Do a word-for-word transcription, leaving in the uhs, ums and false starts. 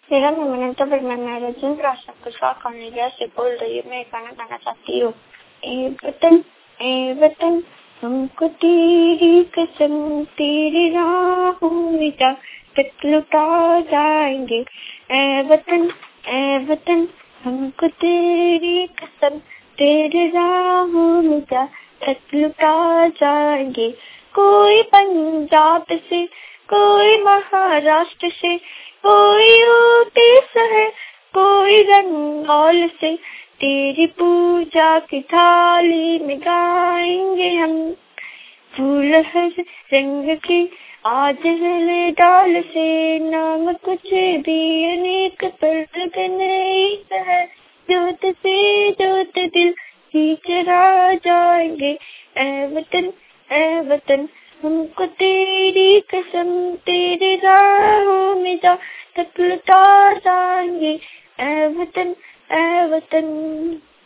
मेरा नाम अनंता वर्मा, मैं राजेंद्र आशा कुशवाहा कॉलोनी से बोल रही हूँ। मैं गाना गाना चाहती हूँ। ए वतन ए वतन हमको तेरी कसम, तेरी राहों में जा तक लुटा जाएंगे। ए वतन ए वतन हमको तेरी कसम, तेरे राहों में जा तक लुटा जाएंगे। कोई पंजाब से, कोई महाराष्ट्र से, कोई यूपी से है, कोई रंगौल से, तेरी पूजा की थाली में गाएंगे हम। फूल हर रंग की आज हले डाल से, नाम कुछ भी अनेक पर गणित है। जोत से जोत दिल की चरा जाएंगे। ए वतन ए वतन हमको तेरी कसम, तेरी राहों में जा तक लुटा जाएंगे। ए वतन ए वतन।